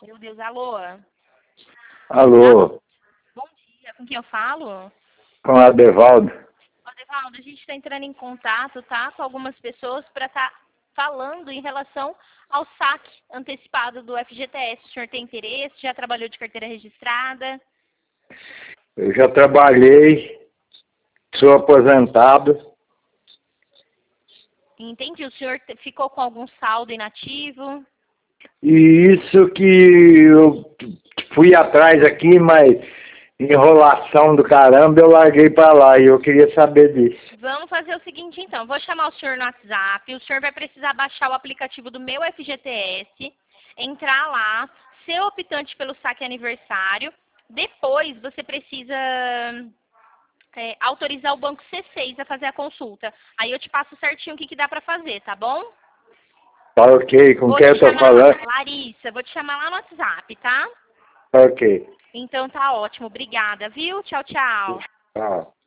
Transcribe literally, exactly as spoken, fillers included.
Meu Deus, alô? Alô, Bom dia, com quem eu falo? com o Adevaldo. Adevaldo, a gente está entrando em contato, tá, com algumas pessoas para estar falando em relação ao saque antecipado do F G T S. O senhor tem interesse? Já trabalhou de carteira registrada? Eu já trabalhei, sou aposentado. Entendi. O senhor te- ficou com algum saldo inativo? E isso que eu fui atrás aqui, mas enrolação do caramba, eu larguei pra lá e eu queria saber disso. Vamos fazer o seguinte, então. Vou chamar o senhor no WhatsApp. O senhor vai precisar baixar o aplicativo do meu F G T S, entrar lá, ser optante pelo saque aniversário. Depois, você precisa é, autorizar o banco C seis a fazer a consulta. Aí eu te passo certinho o que, que dá pra fazer, tá bom? Tá ok, com Vou quem te eu tô chamar, falando? Larissa, vou te chamar lá no WhatsApp, tá? Tá ok. Então tá ótimo. Obrigada, viu? Tchau, tchau. Tchau.